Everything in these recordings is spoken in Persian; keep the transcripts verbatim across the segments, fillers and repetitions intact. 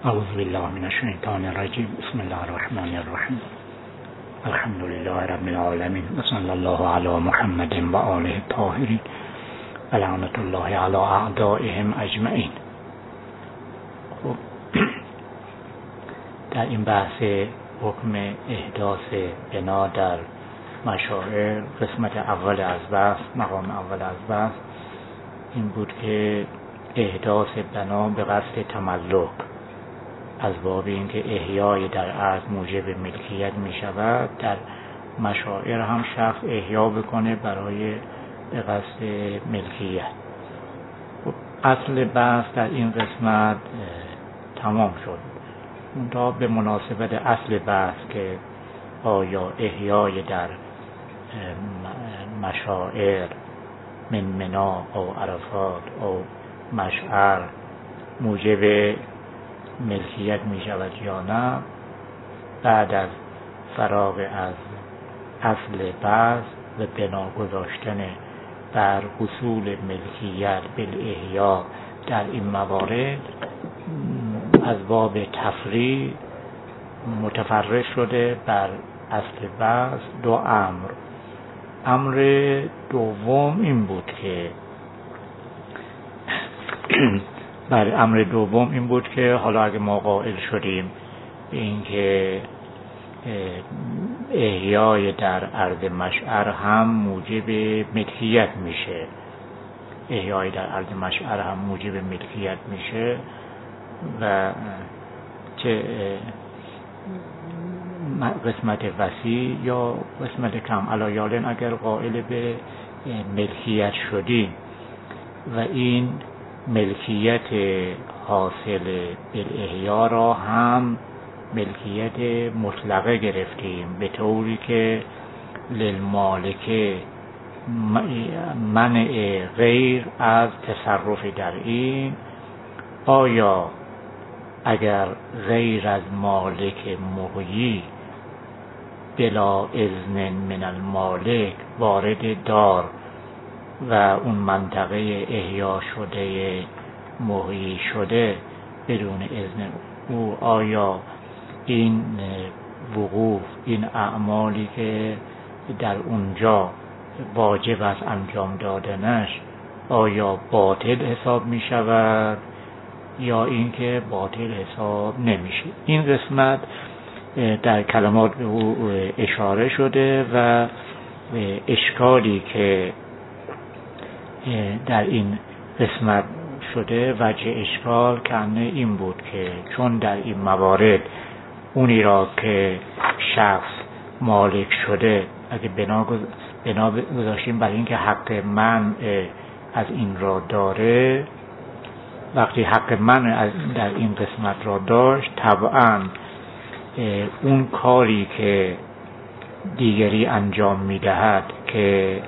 اعوذ بالله من الشیطان الرجیم. بسم الله الرحمن الرحیم. الحمد لله رب العالمین و صلی الله علی محمد و آله الطاهرین و لعنت الله علی اعدائهم اجمعین. خب در این بحث حکم احداث بنا در مشاعر، قسمت اول از بحث، مقام اول از بحث این بود که احداث بنا به قصد تملک از باب اینکه احیای در عرض موجب ملکیت می شود، در مشاعر هم شخص احیا بکنه برای به قصد ملکیت. اصل بحث در این قسمت تمام شد. منتها به مناسبت اصل بحث که آیا احیای در مشاعر من منا او عرفات او مشعر موجب ملکیت می شود یا نه، بعد از فراغ از اصل بحث و بنا گذاشتن بر حصول ملکیت بالاحیا در این موارد، از باب تفریع متفرع شده بر اصل بحث دو امر. امر دوم این بود که بر امر دوم این بود که حالا اگه ما قائل شدیم این که احیای در عرض مشعر هم موجب ملکیت میشه، احیای در عرض مشعر هم موجب ملکیت میشه و چه قسمت وسیع یا قسمت کم علایالن اگر قائل به ملکیت شدیم و این ملکیت حاصل بالاحیا را هم ملکیت مطلقه گرفتیم، به طوری که للمالک منع غیر از تصرف در این. آیا اگر غیر از مالک محیی بلا اذن من المالک وارد دار و اون منطقه احیا شده محیی شده بدون اذن او، آیا این وقوف، این اعمالی که در اونجا واجب است انجام دادنش، آیا باطل حساب می شود یا اینکه باطل حساب نمیشه؟ این قسمت در کلمات به او اشاره شده و اشکالی که در این قسمت شده، وجه اشکال کنه این بود که چون در این موارد اونی را که شخص مالک شده اگه بنا بنا گذاشتیم برای اینکه حق منع از این را داره، وقتی حق منع در این قسمت را داشت، طبعا اون کاری که دیگری انجام میدهد که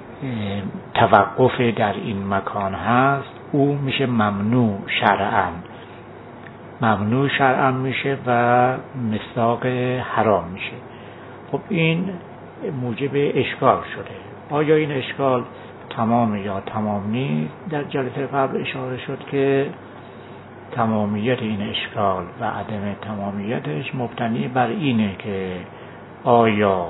توقف در این مکان هست، او میشه ممنوع شرعاً، ممنوع شرعاً میشه و مصداق حرام میشه. خب این موجب اشکال شده. آیا این اشکال تمام یا تمام نیست؟ در جلسه قبل اشاره شد که تمامیت این اشکال و عدم تمامیتش مبتنی بر اینه که آیا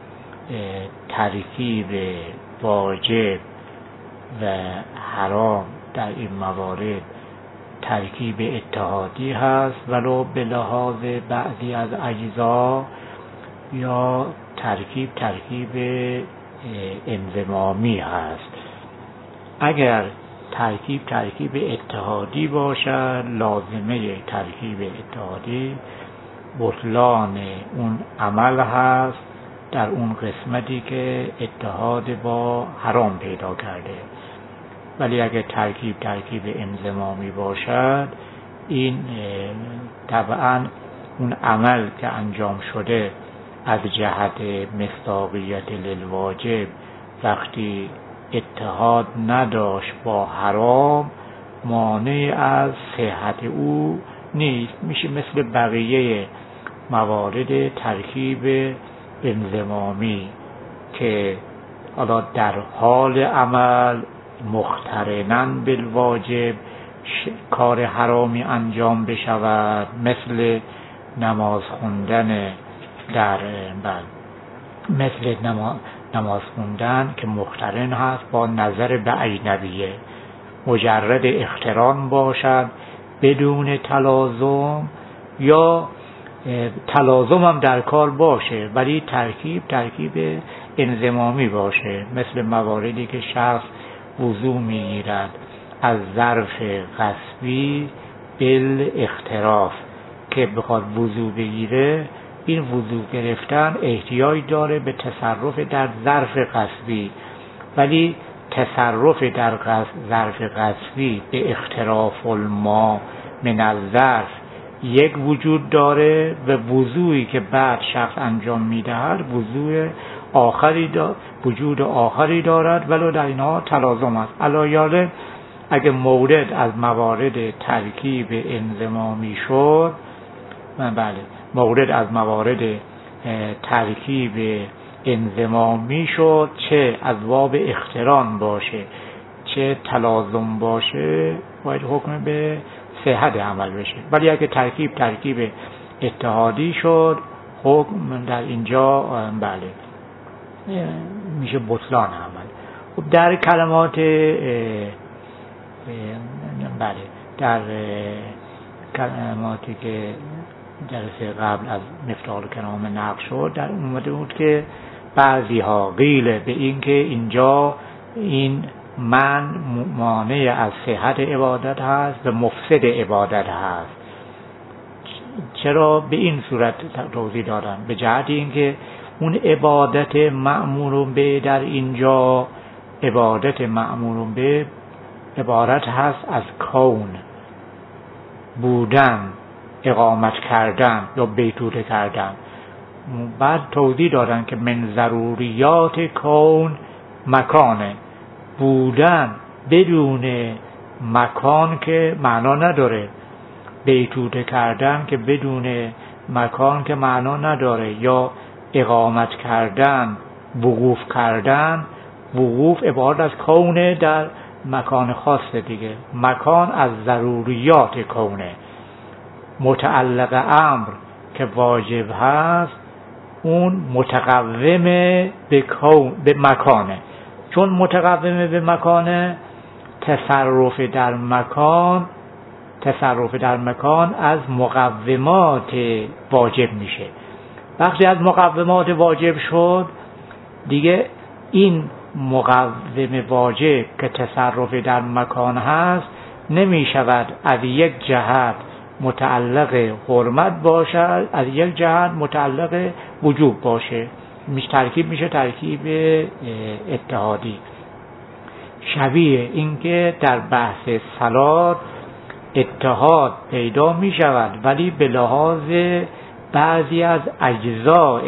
ترکیب واجب و حرام در این موارد ترکیب اتحادی هست ولو به لحاظ بعضی از اجزا، یا ترکیب ترکیب انضمامی هست. اگر ترکیب ترکیب اتحادی باشد، لازمه ترکیب اتحادی بطلان اون عمل هست در اون قسمتی که اتحاد با حرام پیدا کرده. ولی اگر ترکیب ترکیب انضمامی باشد، این طبعا اون عمل که انجام شده از جهت مصداقیت للواجب وقتی اتحاد نداشت با حرام، مانع از صحت او نیست، میشه مثل بقیه موارد ترکیب انضمامی که حالا در حال عمل مقترناً بالواجب کار حرامی انجام بشود، مثل نماز خوندن در بل مثل نماز خوندن که مقترن هست با نظر به اجنبیه، مجرد اقتران باشد بدون تلازم، یا تلازم هم در کار باشه ولی ترکیب ترکیب انضمامی باشه، مثل مواردی که شخص وضو میگیرد از ظرف غصبی بالاختراف که بخواد وضو بگیره، این وضو گرفتن احتیاج داره به تصرف در ظرف غصبی، ولی تصرف در ظرف غصبی به اختراف الماء من الظرف یک وجود داره و وضوعی که بعد شخص انجام میدهد وضوع آخری دارد، وجود آخری دارد، ولو در اینها تلازم است. علایاله اگه مورد از موارد ترکیب انضمامی شد، بله مورد از موارد ترکیب انضمامی شد، چه از باب اقتران باشه چه تلازم باشه، باید حکم به صحت عمل بشه. ولی اگه ترکیب ترکیب اتحادی شد، حکم در اینجا بله میشه بطلان عمل. خب در کلمات بله در کلماتی که جلسه قبل از مفتاح الکلام نقل شد، در اومده بود که بعضی ها قیل به این که اینجا این من مانع از صحت عبادت هست و مفسد عبادت هست. چرا به این صورت توضیح دادم؟ به جهت اینکه اون عبادت مأمور به در اینجا عبادت مأمور به عبارت هست از کون، بودن، اقامت کردن یا بیتوته کردن. بعد توضیح دادن که من ضروریات کون مکانه، بودن بدون مکان که معنا نداره، بیتوته کردن که بدون مکان که معنا نداره، یا اقامت کردن، وقوف کردن. وقوف عبارت از کونه در مکان خاص دیگه، مکان از ضروریات کونه. متعلق امر که واجب هست اون متقومه به کون به مکانه، چون متقومه به مکانه تصرف در مکان تصرف در مکان از مقومات واجب میشه. وقتی از مقومات واجب شد دیگه این مقوم واجب که تصرف در مکان هست نمی شود از یک جهت متعلق حرمت باشد، از یک جهت متعلق وجوب باشه، میشه ترکیب میشه ترکیب اتحادی. شبیه اینکه در بحث صلات اتحاد پیدا می شود ولی به لحاظ بعضی از اجزاء،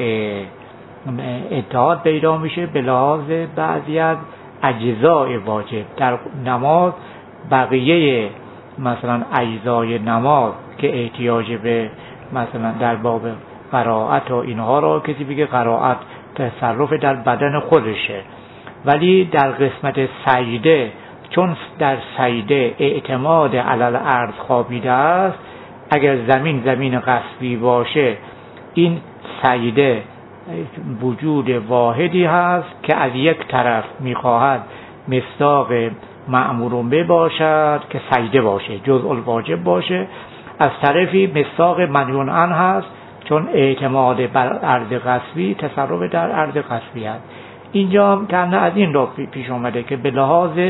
اتحاد پیدا میشه به لحاظ بعضی از اجزاء واجب. در نماز بقیه مثلا اجزای نماز که احتیاج به مثلا در باب قرائت و اینها را کسی بگه قرائت تصرف در بدن خودشه، ولی در قسمت سجده چون در سجده اعتماد علی الارض خوابیده است، اگر زمین زمین غصبی باشه این سجده وجود واحدی هست که از یک طرف میخواهد مصداق مأمور به باشد که سجده باشه، جزء الواجب باشه، از طرفی مصداق منهی عنه هست چون اعتماد بر ارض غصبی تصرف در ارض غصبی هست. اینجا هم کنه از این را پیش آمده که به لحاظ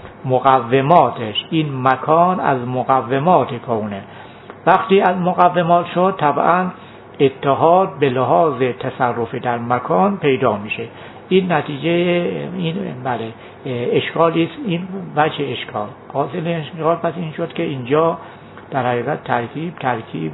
مقوماتش این مکان از مقومات کونه، وقتی از مقومات شد طبعا اتحاد به لحاظ تصرف در مکان پیدا میشه. این نتیجه این بله اشکالی است، این وجه اشکال. حاصل اشکال پس این شد که اینجا در حقیقت ترکیب ترکیب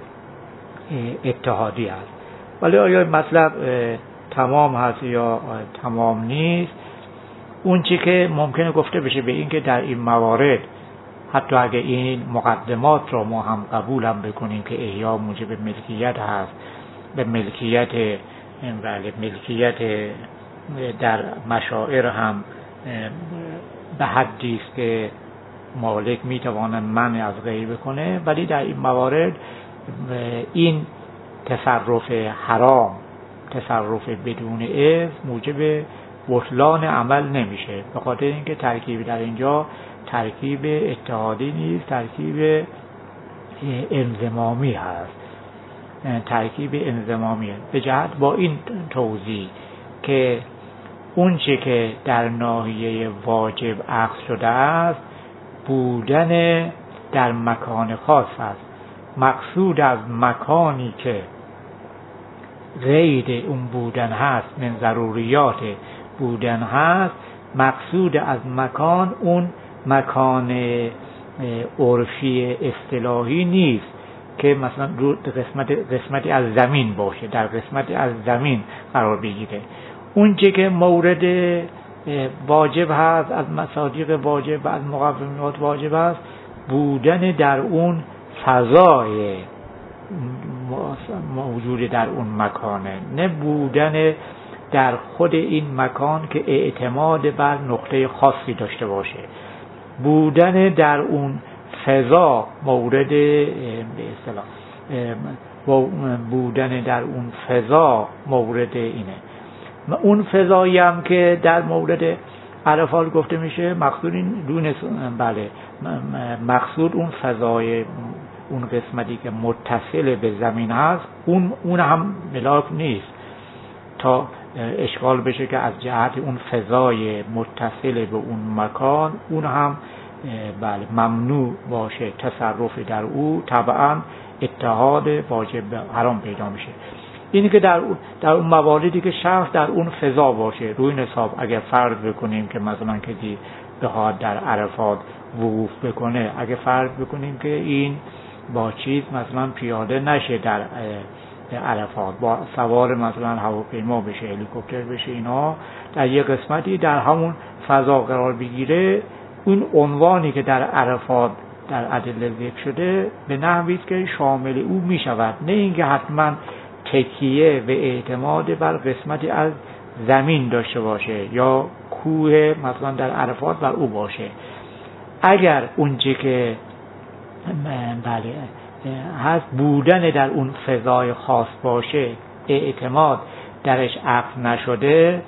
اتحادی است. ولی آیا مطلب تمام هست یا تمام نیست؟ اون چی که ممکنه گفته بشه به این که در این موارد حتی اگه این مقدمات رو ما هم قبول هم بکنیم که احیا موجب ملکیت هست، به ملکیت بله ملکیت در مشاعر هم به حدی است که مالک میتواند منع از غیر بکنه، ولی در این موارد این تصرف حرام، تصرف بدون اذن موجب بطلان عمل نمیشه، به خاطر اینکه ترکیب در اینجا ترکیب اتحادی نیست، ترکیب انضمامی هست، ترکیب انضمامی هست. به جهت با این توضیح که اون چه که در ناحیه واجب عقد شده است بودن در مکان خاص است. مقصود از مکانی که غیر اون بودن هست، من ضروریات بودن هست، مقصود از مکان اون مکان عرفی اصطلاحی نیست که مثلا قسمت قسمتی از زمین باشه، در قسمتی از زمین قرار بگیره. اون چه که مورد واجب هست، از مصادیق واجب و از مقومات واجب هست، بودن در اون فضای موجود در اون مکانه، نه بودن در خود این مکان که اعتماد بر نقطه خاصی داشته باشه. بودن در اون فضا مورد به اصطلاح بودن در اون فضا مورد اینه. اون فضایی هم که در مورد عرفات گفته میشه مقصود این دونست، بله مقصود اون فضای اون قسمتی که متصل به زمین هست، اون اون هم ملاک نیست تا اشکال بشه که از جهت اون فضای متصل به اون مکان اون هم بله ممنوع باشه تصرف در او، طبعا اتحاد واجب حرام پیدا میشه. اینی که در در اون مواردی که شخص در اون فضا باشه، روی نصاب اگر فرض بکنیم که مثلا کسی بخواد در عرفات وقوف بکنه، اگر فرض بکنیم که این با چیز مثلا پیاده نشه در عرفات، با سوار مثلا هواپیما بشه، هلیکوپتر بشه، اینا در یه قسمتی در همون فضا قرار بگیره، اون عنوانی که در عرفات در ادله ذکر شده به نحوی که شامل او می شود، نه اینکه حتما تکیه و اعتماد بر قسمتی از زمین داشته باشه یا کوه مثلا در عرفات بر او باشه. اگر اونچه که بله هست بودن در اون فضای خاص باشه، اعتماد درش عقد نشده،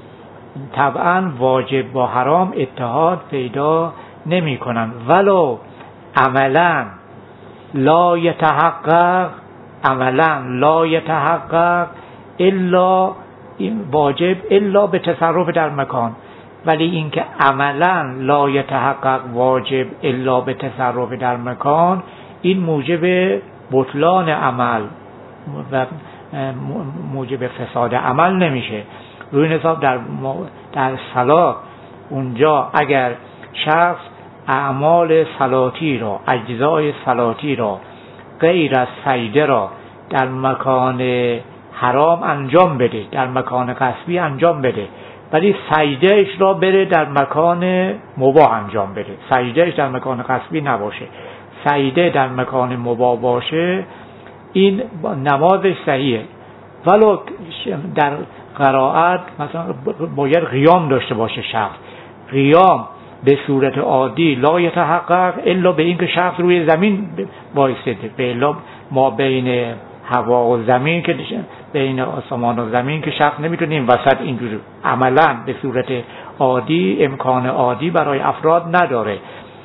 طبعا واجب با حرام اتحاد پیدا نمی کنن، ولو عملا لا یتحقق، عملا لا یتحقق الا این واجب الا به تصرف در مکان، ولی اینکه عملا لا یتحقق واجب الا به تصرف در مکان، این موجب بطلان عمل و موجب فساد عمل نمیشه. روی حساب در در صلات اونجا اگر شخص اعمال صلاتی را، اجزای صلاتی را غیر از سجده را در مکان حرام انجام بده، در مکان قصبی انجام بده، ولی سجدهش را بره در مکان مباح انجام بده، سجدهش در مکان قصبی نباشه، سجده در مکان مباح باشه، این نمازش صحیحه. ولو در قرائت مثلا باید قیام داشته باشه شخص، قیام به صورت عادی لا یتحقق الا به اینکه شخص روی زمین وایساده، به الا ما بین هوا و زمین که بین آسمان و زمین که شخص نمیتونه این وسط اینجوری، عملا به صورت عادی امکان عادی برای افراد نداره،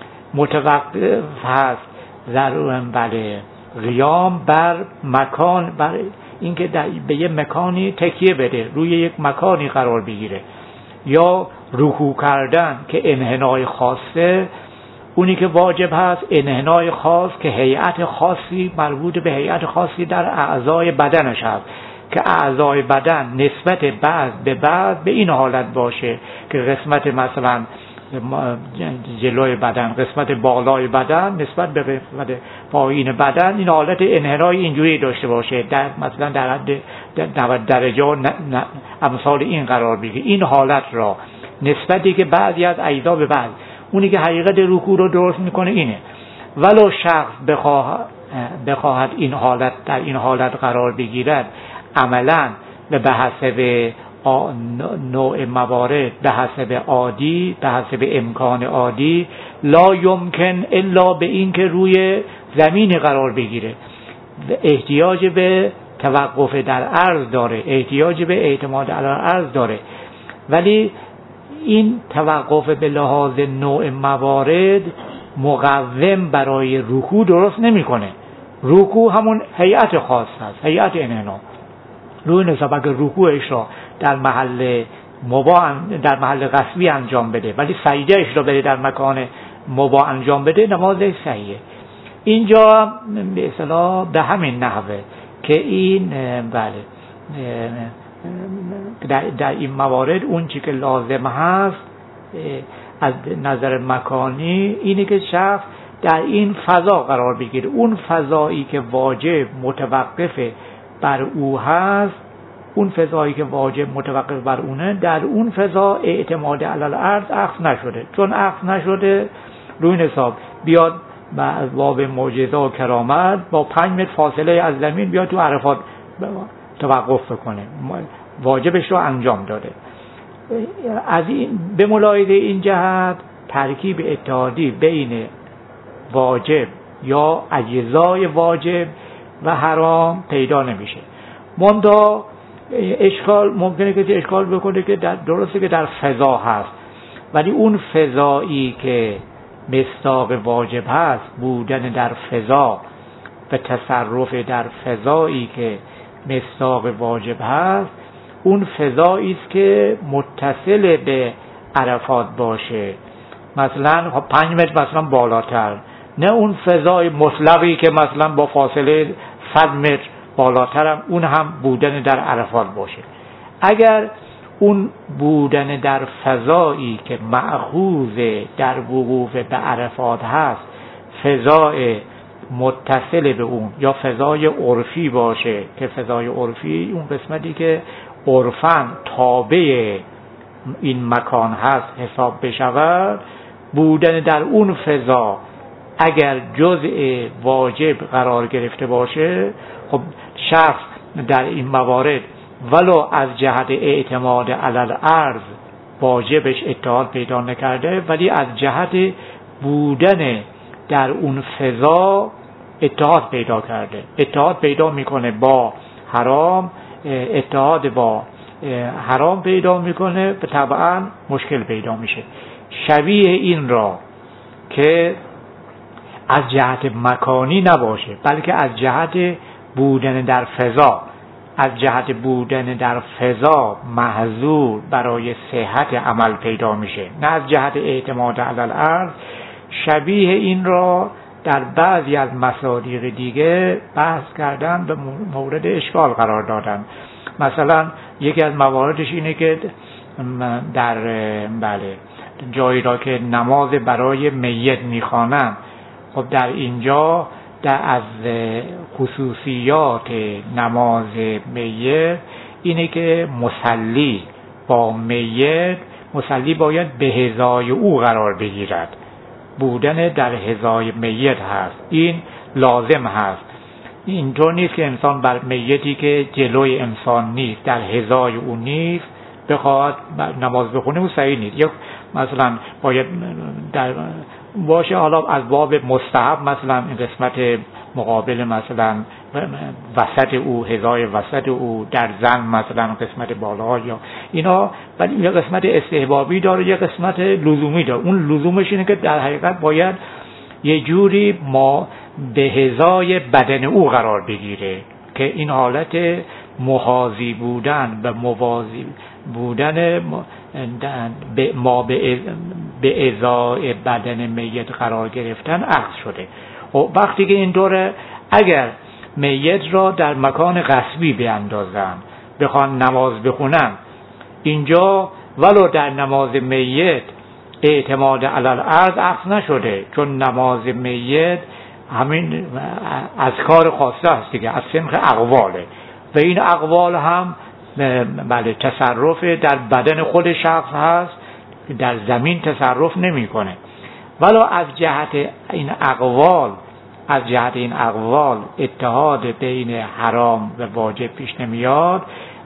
متوقف هست ضرورا بله قیام بر مکان، بر اینکه به یه مکانی تکیه بده، روی یک مکانی قرار بگیره، یا رکوع کردن که انحنای خاصه، اونی که واجب هست انحنای خاص که هیئت خاصی مربوط به هیئت خاصی در اعضای بدنش هست، که اعضای بدن نسبت بعض به بعض به این حالت باشه که قسمت مثلا جلوی بدن، قسمت بالای بدن نسبت به قسمت پایین بدن این حالت انحنای اینجوری داشته باشه، در مثلا در حد نود درجه و امثال این قرار بگیره. این حالت را نسبتی که بعضی از اجزا به بعض، اونی که حقیقت رکوع رو درست میکنه اینه. ولو شخص بخواه بخواهد این حالت در این حالت قرار بگیرد، عملا به حسب نوع موارد به حسب عادی، به حسب امکان عادی، لا یمکن الا به این که روی زمین قرار بگیره، احتیاج به توقف در عرض داره، احتیاج به اعتماد علی عرض داره. ولی این توقف به لحاظ نوع موارد مقوم برای رکوع درست نمیکنه. رکوع همون هیئت خاص هست، هیئت انحنا. روی نصاب اگر رکوعش را در محل مباح در محل قصبی انجام بده ولی سجدهش را بده در مکان مباح انجام بده، نمازش صحیحه. اینجا به اصطلاح به همین نحوه که این بله در, در این موارد اون چی که لازم هست از نظر مکانی اینه که شخص در این فضا قرار بگیره. اون فضایی که واجب متوقف بر او هست، اون فضایی که واجب متوقف بر اونه، در اون فضا اعتماد علی الارض اخذ نشده. چون اخذ نشده روی نصاب بیاد از باب معجزه و کرامت با پنج متر فاصله از زمین بیاد تو عرفات توقف بکنه، واجبش رو انجام داده. از این به ملاحظه این جهت ترکیب اتحادی بین واجب یا اجزای واجب و حرام پیدا نمیشه. منتها اشکال ممکنه که اشکال بکنه که در درسته که در فضا هست، ولی اون فضایی که مصداق واجب هست، بودن در فضا و تصرف در فضایی که مصداق واجب هست، اون فضایی است که متصل به عرفات باشه. مثلا پنج متر مثلا بالاتر، نه اون فضای مطلقی که مثلا با فاصله صد متر بالاتر هم اون هم بودن در عرفات باشه. اگر اون بودن در فضایی که مأخوذ در وقوف به عرفات هست فضای متصل به اون یا فضای عرفی باشه، که فضای عرفی اون قسمتی که عرفاً تابع این مکان هست حساب بشود، بودن در اون فضا اگر جزء واجب قرار گرفته باشه، خب شخص در این موارد ولو از جهت اعتماد علی الارض واجبش اتحاد پیدا نکرده، ولی از جهت بودن در اون فضا اتحاد پیدا کرده، اتحاد پیدا میکنه با حرام، اتحاد با حرام پیدا میکنه و طبعا مشکل پیدا میشه. شبیه این را که از جهت مکانی نباشه بلکه از جهت بودن در فضا، از جهت بودن در فضا محظور برای صحت عمل پیدا میشه، نه از جهت اعتماد علی الارض. شبیه این را در بعضی از مصادیق دیگه بحث کردن و مورد اشکال قرار دادن. مثلا یکی از مواردش اینه که در بله جایی را که نماز برای میت میخوانن، خب در اینجا در از خصوصیات نماز میت اینه که مصلی با میت، مصلی باید به حذای او قرار بگیرد، بودن در حذای میت هست، این لازم هست. اینطور نیست که انسان بر میتی که جلوی انسان نیست، در حذای او نیست، بخواد نماز بخونه و صحیح نیست. یا مثلا باید در باشه، حالا از باب مستحب مثلا این قسمت مقابل مثلا وسط او، حذای وسط او، در زن مثلا قسمت بالا یا اینا، ولی یه قسمت استحبابی داره، یه قسمت لزومی داره. اون لزومش اینه که در حقیقت باید یه جوری ما به حذای بدن او قرار بگیره که این حالت محاذی بودن و موازی بودن ما به ازای بدن میت قرار گرفتن اخذ شده. و وقتی که اینطوره، اگر میت را در مکان غصبی بیاندازن بخوان نماز بخونن، اینجا ولو در نماز میت اعتماد علی الارض اخذ نشده، چون نماز میت همین از کار خاصه هست دیگه، از سنخ اقواله و این اقوال هم بله تصرف در بدن خود شخص هست، در زمین تصرف نمیکنه. ولو از جهت این اقوال از جهت این اقوال اتحاد بین حرام و واجب پیش نمیاد،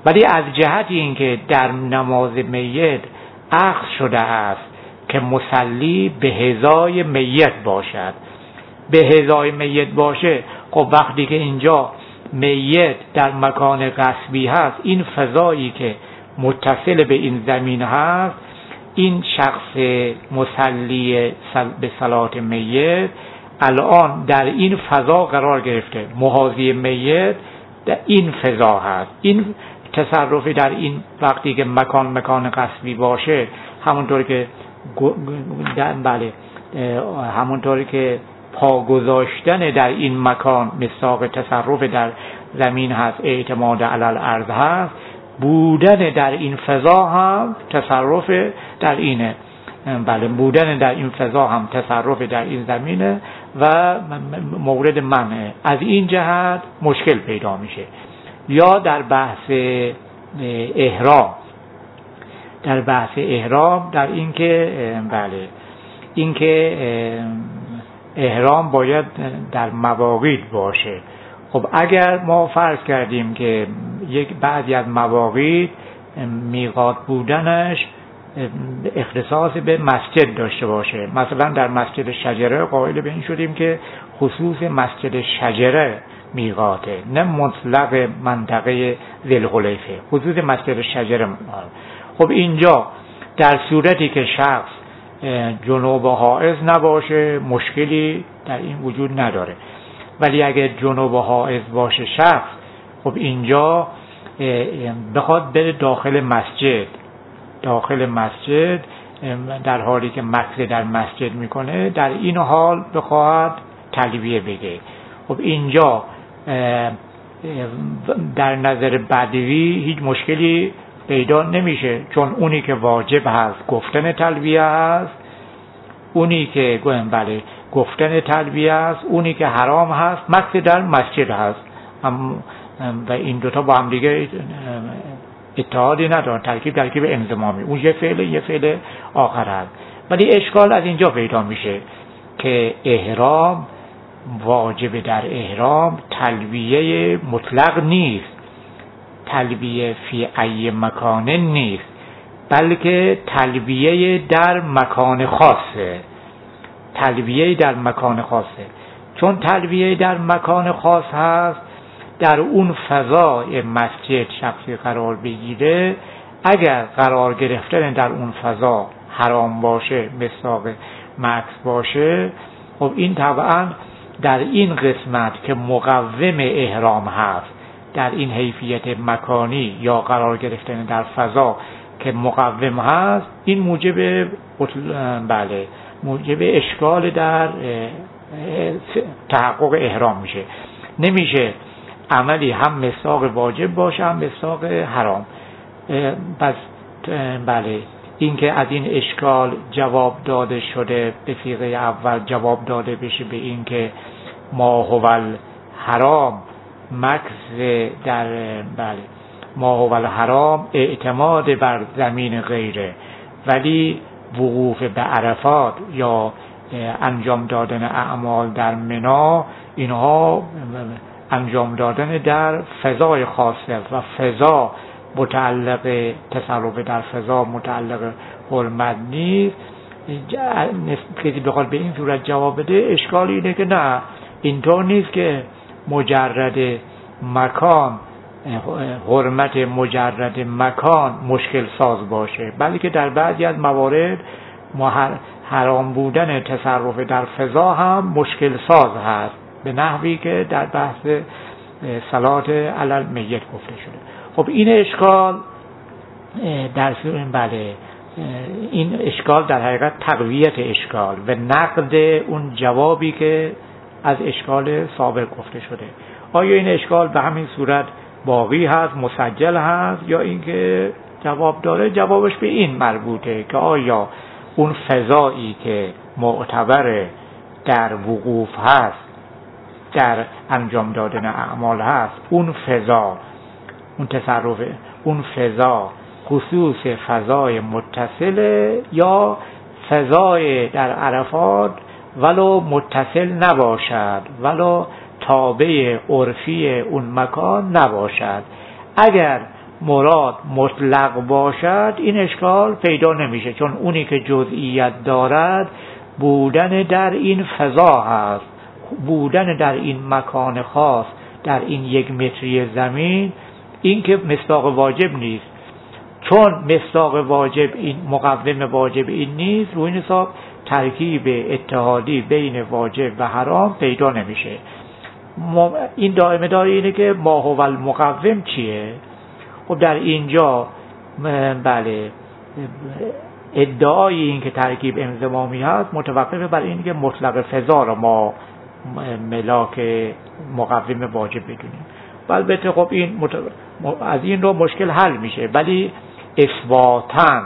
ولی از جهت اینکه در نماز میت اخذ شده است که مصلی به هزای میت باشد، به هزای میت باشه، خب وقتی که اینجا میت در مکان غصبی هست، این فضایی که متصل به این زمین هست، این شخص مصلی به صلات میت الان در این فضا قرار گرفته، محاذی میت در این فضا هست. این تصرفی در این وقتی که مکان مکان غصبی باشه، همونطور که بله همونطوری که پا گذاشتن در این مکان مصداق تصرف در زمین هست، اعتماد علی الارض هست، بودن در این فضا هم تصرف در اینه. بله بودن در این فضا هم تصرف در این زمینه و مورد منعه. از این جهت مشکل پیدا میشه. یا در بحث احرام، در بحث احرام در این که بله این که احرام باید در مواقیت باشه. خب اگر ما فرض کردیم که یک بعضی از مواقیت میقات بودنش اختصاص به مسجد داشته باشه، مثلا در مسجد شجره قائل به این شدیم که خصوص مسجد شجره میقاته، نه مطلق منطقه ذوالحلیفه، خصوص مسجد شجره. خب اینجا در صورتی که شخص جنوب و حائض نباشه مشکلی در این وجود نداره، ولی اگر جنوب و حائض باشه شخص، خب اینجا بخواد بره داخل مسجد، داخل مسجد در حالی که مکث در مسجد میکنه، در این حال بخواد تلبیه بگه. خب اینجا در نظر بدوی هیچ مشکلی پیدا نمیشه، چون اونی که واجب هست گفتن تلبیه هست، اونی که بله گفتن تلبیه است، اونی که حرام هست مکث در مسجد هست. و این دوتا با هم دیگه اتحادی ندارن، ترکیب ترکیب انضمامی، اون یه فعل یه فعل آخر هست. ولی اشکال از اینجا پیدا میشه که احرام واجب در احرام تلبیه مطلق نیست، تلبیه فی ای مکان نیست، بلکه تلبیه در مکان خاصه، تلبیه در مکان خاصه. چون تلبیه در مکان خاص هست، در اون فضای مسجد شخصی قرار بگیره، اگر قرار گرفتن در اون فضا حرام باشه، مصداق مکث باشه، خب این طبعا در این قسمت که مقوم احرام هست، در این حیثیت مکانی یا قرار گرفتن در فضا که مقوم هست، این موجب بله موجب اشکال در تحقق احرام میشه. نمیشه عملی هم مصداق واجب باشه هم مصداق حرام. پس بله این که از این اشکال جواب داده شده، به صیغه اول جواب داده بشه به این که ما هو الحرام مکث در بله ما هو الحرام اعتماد بر زمین غیره، ولی وقوف به عرفات یا انجام دادن اعمال در منی، اینها انجام دادن در فضای خاصه و فضا متعلق تصرف در فضا متعلق حرمت نیست. کسی بخواد به این صورت جواب بده، اشکال اینه که نه، اینطور نیست که مجرد مکان، حرمت مجرد مکان مشکل ساز باشه، بلکه در بعضی از موارد حرام بودن تصرف در فضا هم مشکل ساز هست، به نحوی که در بحث صلات علی المیت گفته شده. خب این اشکال در بله این اشکال در حقیقت تقویت اشکال و نقد اون جوابی که از اشکال سابق گفته شده. آیا این اشکال به همین صورت باقی هست، مسجل هست، یا اینکه جواب داره؟ جوابش به این مربوطه که آیا اون فضایی که معتبر در وقوف هست، در انجام دادن اعمال هست، اون فضا، اون تصرف، اون فضا خصوص فضای متصل یا فضای در عرفات ولو متصل نباشد، ولو تابع عرفی اون مکان نباشد. اگر مراد مطلق باشد این اشکال پیدا نمیشه، چون اونی که جزئیت دارد بودن در این فضا هست، بودن در این مکان خاص، در این یک متری زمین، این که مصداق واجب نیست. چون مصداق واجب این مقوم واجب این نیست، روی این حساب ترکیب اتحادی بین واجب و حرام پیدا نمیشه. این دائمه داره اینه که ما هو المقوم چیه؟ خب در اینجا بله ادعای این که ترکیب انضمامی هست متوقف بر این که مطلق فضا رو ما ملاک مقوم واجب بدونیم. البته خب این مت... از این رو مشکل حل میشه، ولی اثباتاً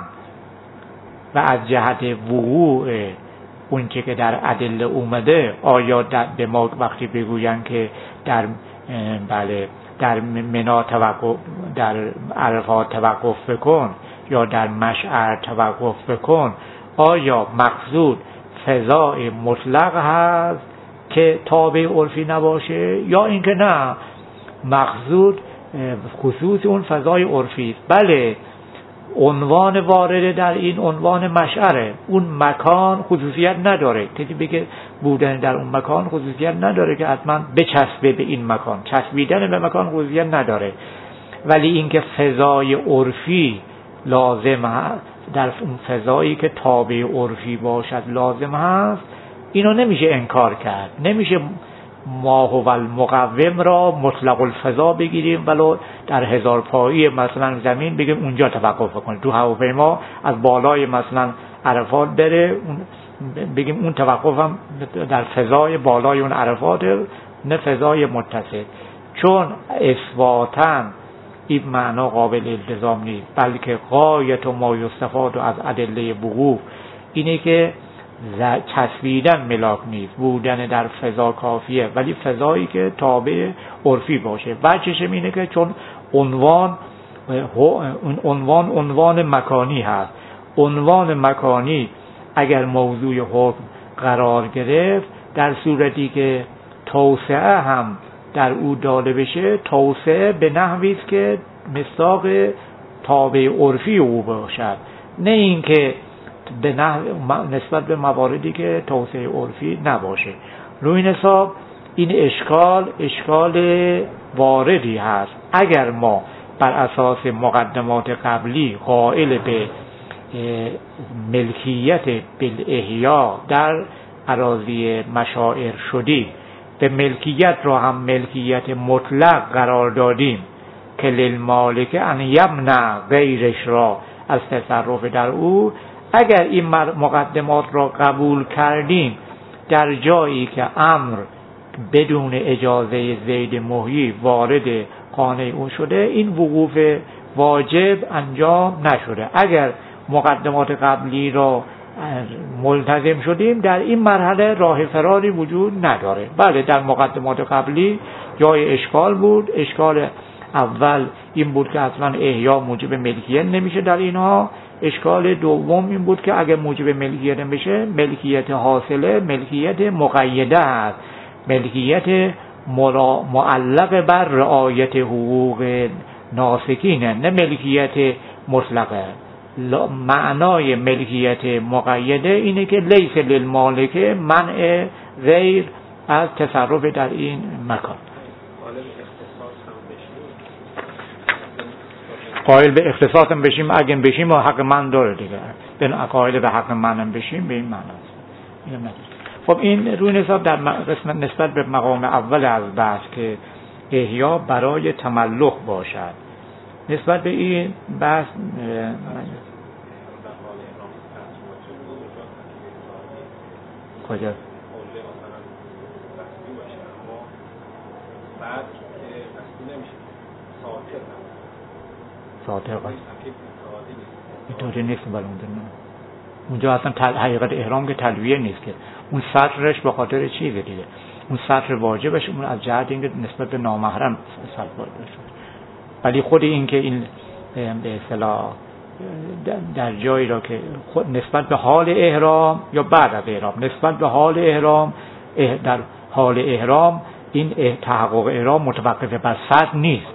و از جهت وقوع اون چه که در ادله اومده، آیا به ما وقتی بگوین که در بله در منا توقف، در عرفات توقف بکن یا در مشعر توقف بکن، آیا مقصود فضای مطلق هست که تابع عرفی نباشه یا اینکه نه مقصود خصوص اون فضای عرفی است؟ بله عنوان وارده در این عنوان مشعره، اون مکان خصوصیت نداره، کسی بگه بودن در اون مکان خصوصیت نداره که حتما بچسبه به این مکان، چسبیدن به مکان خصوصیت نداره، ولی اینکه فضای عرفی لازم هست، در اون فضایی که تابع عرفی باشد لازم هست، اینو نمیشه انکار کرد. نمیشه ما هو المقوم را مطلق الفضا بگیریم ولو در هزار پایی مثلا زمین بگیم اونجا توقف کنیم، تو هواپیما از بالای مثلا عرفات بره بگیم اون توقف هم در فضای بالای اون عرفات، نه فضای متصل. چون اثباتاً این معنا قابل التزام نیست، بلکه غایت و ما یستفاد از ادله وقوف اینه که چسبیدن ملاک نیست، بودن در فضا کافیه، ولی فضایی که تابع عرفی باشه. وجهش اینه که چون عنوان عنوان عنوان مکانی هست، عنوان مکانی اگر موضوع حکم قرار گرفت، در صورتی که توسعه هم در او داده بشه، توسعه به نحوی است که مصداق تابع عرفی او باشد، نه اینکه به نحو نسبت به مواردی که توسعه عرفی نباشه. روی این حساب این اشکال اشکال واردی هست. اگر ما بر اساس مقدمات قبلی قائل به ملکیت بالاحیا در اراضی مشاعر شدیم، به ملکیت را هم ملکیت مطلق قرار دادیم که للمالک ان یمنع غیرش را از تصرف در او، اگر این مقدمات را قبول کردیم در جایی که امر بدون اجازه زید محیی وارد خانه او شده، این وقوف واجب انجام نشده. اگر مقدمات قبلی را ملتزم شدیم، در این مرحله راه فراری وجود نداره. بله در مقدمات قبلی جای اشکال بود. اشکال اول این بود که اصلا احیا موجب ملکیت نمیشه در اینها. اشکال دوم این بود که اگر موجب ملکیت نمیشه، ملکیت حاصله ملکیت مقیده است، ملکیت معلق بر رعایت حقوق ناسکینه، نه ملکیت مطلقه. معنای ملکیت مقیده اینه که لیس للمالک منع غیر از تصرف در این مکان. قائل به اختصاص هم بشیم، اگه بشیم و حق من داره دیگه، به قائل به حق منم بشیم به این معنی. خب این روی حساب در قسمت نسبت به مقام اول از بحث که احیا برای تملق باشد، نسبت به این بحث کجا ساطر قصد اینطوری نیست. برای اونجا اصلا حقیقت احرام که تلویه نیست، که اون سطرش به خاطر چیزه دیگه، اون سطر واجبش اون از جهت اینکه نسبت به نامحرم سطر واجبش، ولی خود این که این به اصطلاح در جایی را که خود نسبت به حال احرام یا بعد از احرام، نسبت به حال احرام، در حال احرام این تحقق احرام متوقف بر سطر نیست،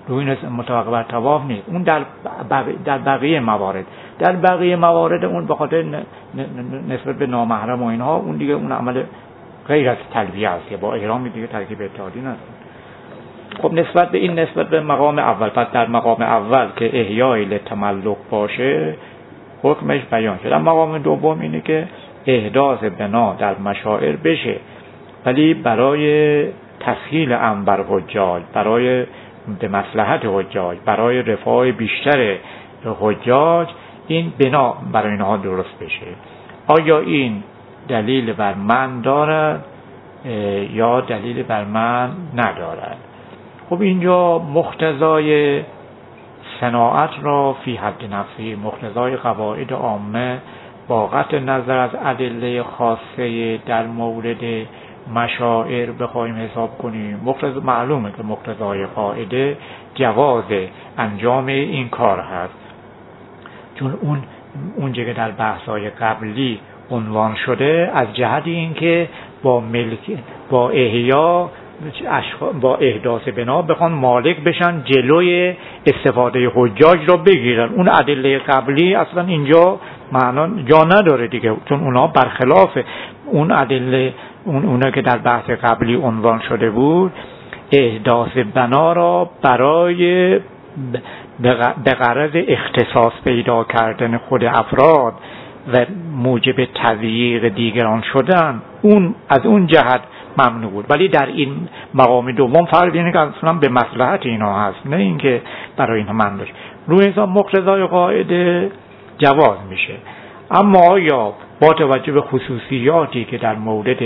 روی متوقف بر طواف نیست. اون در بقیه در بقیه موارد در بقیه موارد اون به خاطر نسبت به نامحرم و اینها اون دیگه اون عمل غیر از تلبیه است که با احرام دیگه ترکیب اتحادی نداره. خب نسبت به این نسبت به مقام اول، پس در مقام اول که احیای لتملک باشه حکمش بیان شد. مقام دوم اینه که احداث بنا در مشاعر بشه، ولی برای تسهیل امر بر حجاج، برای به مصلحت حجاج، برای رفاه بیشتر حجاج این بنا برای اینها درست بشه. آیا این دلیل بر من دارد یا دلیل بر من ندارد؟ خب اینجا مقتضای صناعت را فی حد نفسی، مقتضای قواعد عامه با قطع نظر از ادله خاصه در مورد مشاعر بخوایم حساب کنیم، مقتضا معلومه که مقتضای قاعده جواز انجام این کار هست، چون اون اونجا که در بحث‌های قبلی عنوان شده از جهت اینکه با ملک با احیا با احداث بنا بخوان مالک بشن جلوی استفاده حجاج را بگیرن. اون ادله قبلی اصلا اینجا معنا جا نداره دیگه، چون اونا برخلاف اون ادله اون اونا که در بحث قبلی عنوان شده بود احداث بنا را برای به غرض اختصاص پیدا کردن خود افراد و موجب تضییق دیگران شدن اون از اون جهت ممنوع بود. ولی در این مقام دوم فرض اینه که اصلا به مصلحت اینا هست، نه اینکه برای اینها ممنوع باشه. روی حساب مقتضای قاعده جواز میشه. اما آیا با توجه به خصوصیاتی که در مورد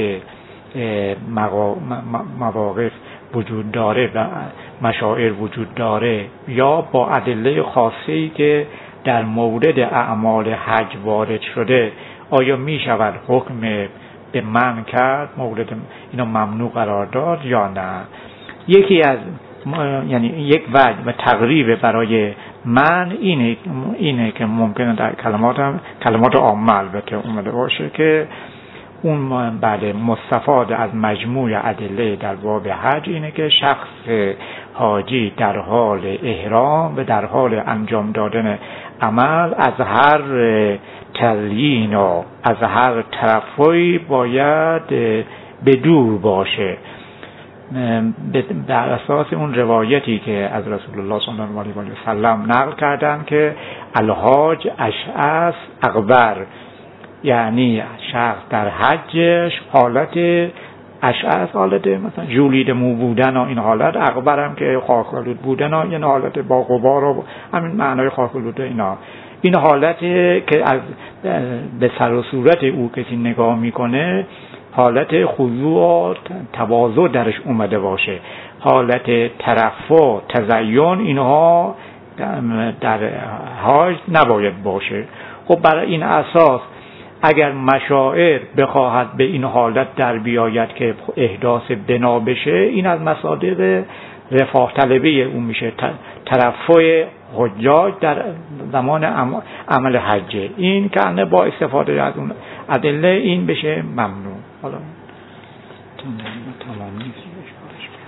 مواقف وجود داره و مشاعر وجود داره یا با ادله خاصه‌ای که در مورد اعمال حج وارد شده آیا می شود حکم به منع کرد، مورد اینا ممنوع قرار داد یا نه؟ یکی از یعنی یک وجه و تقریب برای منع اینه اینه که ممکنه در کلمات هم کلمات عامه البته اومده باشه که اون بعد مستفاد از مجموع ادله در باب حج اینه که شخص حاجی در حال احرام و در حال انجام دادن عمل از هر تلیین و از هر ترفعی باید به دور باشه، در اساس اون روایتی که از رسول الله صلی الله علیه و سلم نقل کردن که الحاج اشعث اغبر، یعنی شخص در حجش حالت اشعث، حالت مثلا جولید مو بودن و این حالت، اغبر هم که خاک‌آلود بودن و این حالت با غبار و همین معنای خاک‌آلود اینا، این حالت که از به سر و صورت او کسی نگاه میکنه حالت خضوع و تواضع درش اومده باشه، حالت ترفع تزین اینها در حاج نباید باشه. خب برای این اساس اگر مشاعر بخواهد به این حالت در بیاید که احداث بنا بشه، این از مصادیق رفاه طلبی اون میشه، ترفع حجاج در زمان عمل حجه، این که با استفاده از اون ادله این بشه ممنوع. حالا تمام نیست.